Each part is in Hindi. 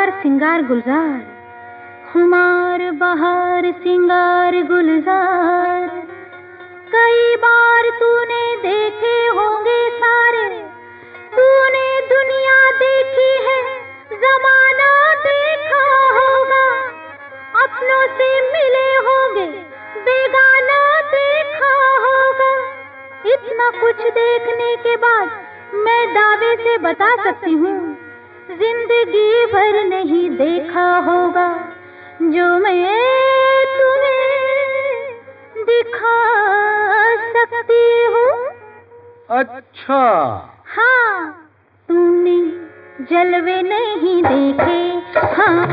बहार सिंगार गुलजार, खुमार बहार सिंगार गुलजार। कई बार तूने देखे होंगे सारे, तूने दुनिया देखी है, जमाना देखा होगा, अपनों से मिले होंगे, बेगाना देखा होगा। इतना कुछ देखने के बाद मैं दावे से बता सकती हूँ, जिंदगी भर नहीं देखा होगा जो मैं तुम्हें दिखा सकती हूँ। अच्छा। हाँ, तूने जलवे नहीं देखे, हाँ,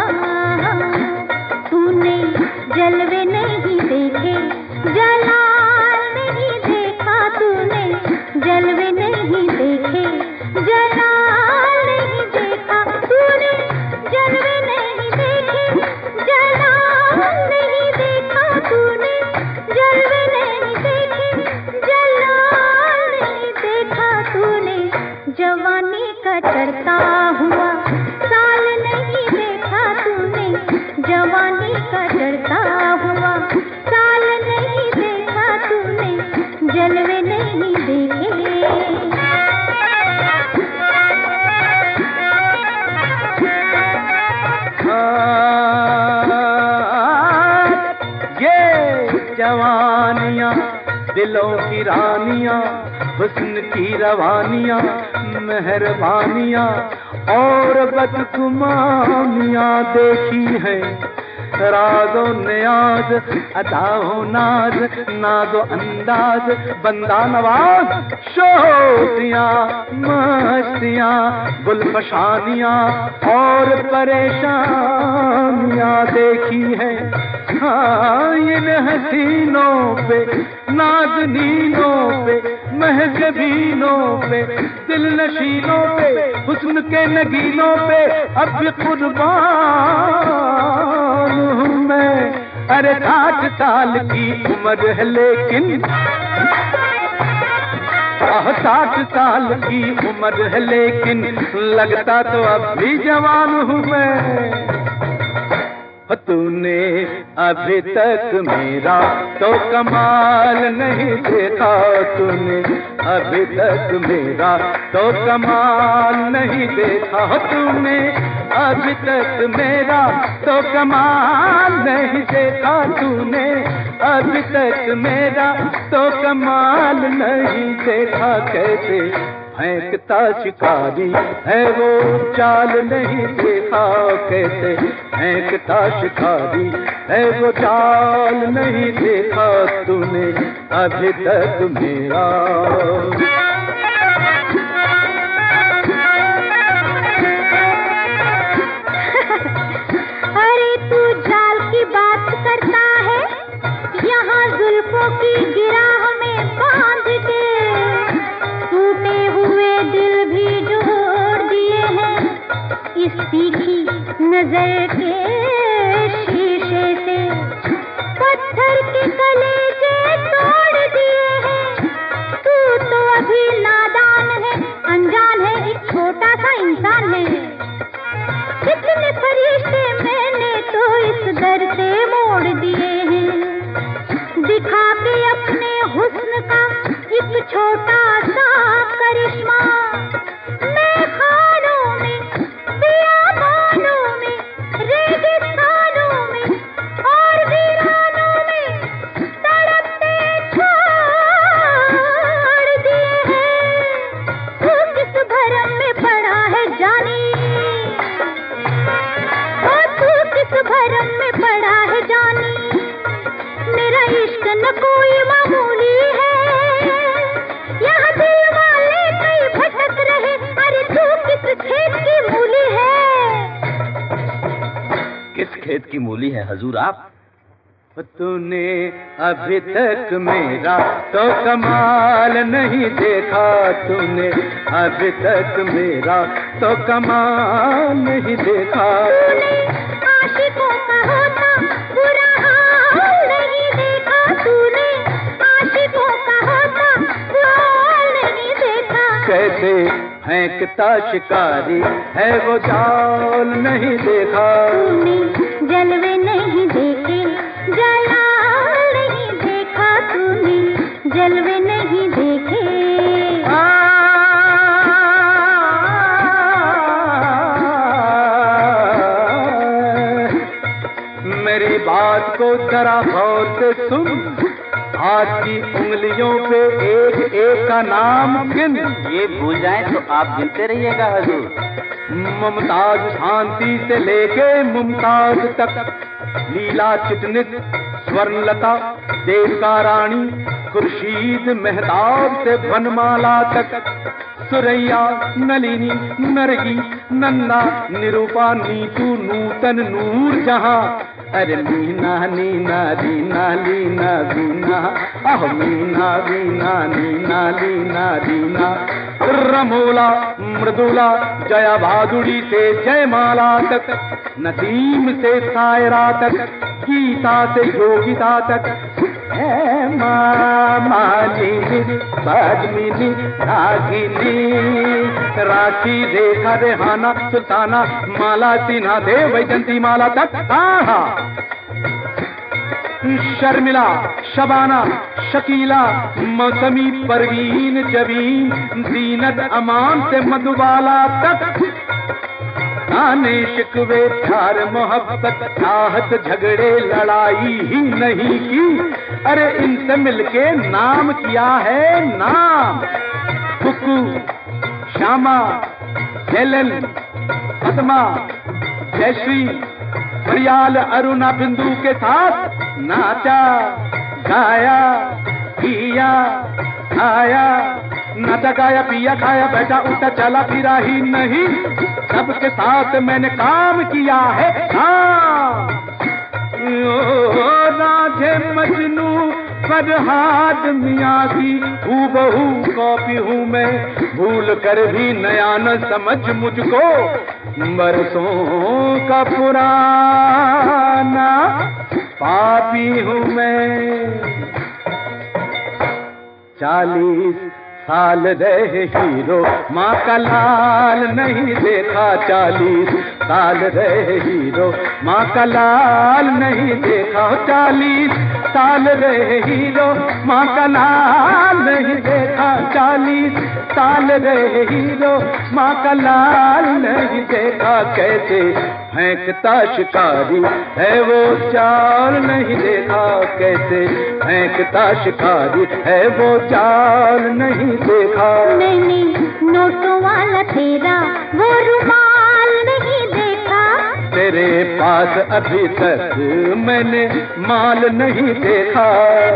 तूने जलवे नहीं देखे, जलाल नहीं देखा तूने, जलवे नहीं देखे, जलाल नहीं देखा तूने, जलवे नहीं देखे, जलाल नहीं देखा तूने, जलवे नहीं देखे, जलाल नहीं देखा तूने। जवानी का चढ़ता हुआ साल नहीं देखा तूने, जवानी का चढ़ता हुआ साल नहीं देखा तूने, जलवे नहीं देखे। ये जवानियाँ दिलों की रानियाँ, हुस्न की रवानियाँ, मेहरबानियाँ और बदगुमानियाँ देखी है। राज़ो नियाज, अदाओ नाज, नाज़ो अंदाज, बंदा नवाज, शोतियाँ मस्तियाँ, गुलफशानियाँ और परेशानियाँ देखी है। हाँ, इन हसीनों पे, नाज़नीनों पे, महजबीनों पे, दिल नशीनों पे, हुस्न के नगीनों पे अब भी कुर्बान हूँ मैं। अरे 60 साल की उम्र है लेकिन 60 साल की उम्र है लेकिन लगता तो अब भी जवान हूँ मैं। तूने अभी तक मेरा तो कमाल नहीं देखा, तूने अभी तक मेरा तो कमाल नहीं देखा, तूने अभी तक मेरा तो कमाल नहीं देखा, तूने अभी तक मेरा तो कमाल नहीं देखा। कैसे फेंकता शिकारी है वो चाल नहीं देखा, कैसे फेंकता शिकारी है वो चाल नहीं देखा, तूने अभी तक मेरा। अरे तू जाल की बात करता है, यहाँ जुल्फों की गिराह में बांध के टूटे हुए दिल भी जोड़ दिए हैं, इस तीखी नजर के शीशे से पत्थर के कलेजे तोड़ दिए हैं। तू तो अभी नादान है, अनजान है, एक छोटा सा इंसान है। कितने फरिश्ते मैंने तो इस दर से मोड़ दिए हैं, दिखा के अपने हुस्न का एक छोटा सा करिश्मा। मैं खानों में, बियाबानों में, रेगिस्तानों में और वीरानों में तड़पते छोड़ दिए हैं। तू किस भरम में पड़ा है जानी, किस भरम में पड़ा है जानी। मेरा इश्क न कोई मामूली है, यहाँ दिल वाले कई भटक रहे। अरे तू किस खेत की मूली है? किस खेत की मूली है हजूर आप? तूने अभी तक मेरा तो कमाल नहीं देखा, तूने अभी तक मेरा तो कमाल नहीं देखा। आशिकों का होता बुरा हाल नहीं देखा, तूने आशिकों का होता बुरा हाल नहीं देखा। कैसे फेंकता शिकारी है वो जाल नहीं देखा। तूने जलवे नहीं देखे, जलाल नहीं देखा, तूने जलवे नहीं देखे। मेरी बात को जरा गौर से सुन, हाथ की उंगलियों पे एक एक का नाम गिन। ये भूल जाएं तो आप गिनते रहिएगा हुजूर। मुमताज शांति से लेके मुमताज तक, लीला चिटनिस स्वर्णलता देवका रानी, खुर्शीद मेहताब से वनमाला तक, सुरैया नलिनी नरगी नंदा निरूपा नीतू नूतन नूर जहां। अरे मीना नीना रीना लीना वीना, आह मीना वीना नीना लीना रीना, रमोला मृदुला जया भादुड़ी से जयमाला तक, नदीम से सायरा तक, गीता से योगिता तक, मालिनी पद्मिनी रागिनी, राखी रेखा रेहाना सुल्ताना माला सिन्हा दे वैजंती माला तक। शर्मिला शबाना शकीला मौसमी परवीन जबीन, दीनत अमान से मधुबाला तक, ताने शिकवे प्यार मोहब्बत चाहत झगड़े लड़ाई ही नहीं की। अरे इनसे मिलके नाम किया है नाम। कुकू श्यामा हेलन पद्मा जयश्री प्रियाल अरुणा बिंदु के साथ नाचा गाया पिया खाया, नाचा गाया पिया खाया, बैठा उठा चला फिरा ही नहीं, सबके साथ मैंने काम किया है काम। राधे मजनू फरहाद मियां की हूबहू कॉपी हूँ मैं, भूल कर भी नया न समझ मुझको, बरसों का पुराना पापी हूँ मैं। 40 साल रहे हीरो माँ का लाल नहीं देखा, 40 साल रहे हीरो माँ का लाल नहीं देखा, 40 साल रहे हीरो माँ का लाल नहीं देखा, 40 साल रहे हीरो माँ का लाल नहीं देखा। कैसे फेंकता शिकारी है वो जाल नहीं देखा, कैसे फेंकता शिकारी है वो जाल नहीं देखा। नहीं नोटों वाला तेरा वो रुमाल नहीं देखा, तेरे पास अभी तक मैंने माल नहीं देखा।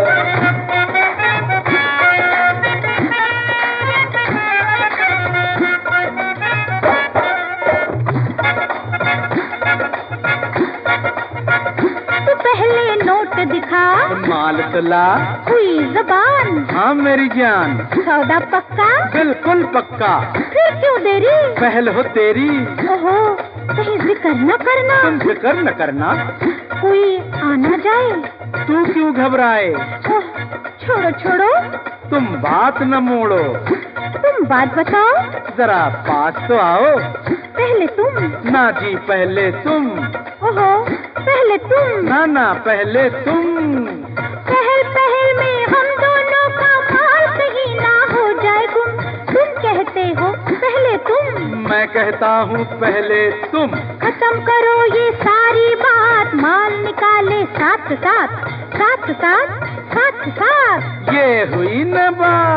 दिखा माल तला हुई जबान, हाँ मेरी जान, सौदा पक्का बिल्कुल पक्का, फिर क्यों देरी, पहल हो तेरी। ओहो कहीं जिक्र न करना, तुम जिक्र न करना, कोई आना जाए, तू क्यों घबराए। ओह छोड़ो छोड़ो, तुम बात न मोड़ो, तुम बात बताओ, जरा पास तो आओ। पहले तुम, ना जी पहले तुम। ओहो पहले तुम, ना ना पहले तुम। पहल पहल में हम दोनों का माल कहीं ना हो जाए गुम, तुम कहते हो पहले तुम, मैं कहता हूँ पहले तुम। खत्म करो ये सारी बात, माल निकाले साथ साथ साथ साथ साथ साथ। ये हुई न बात।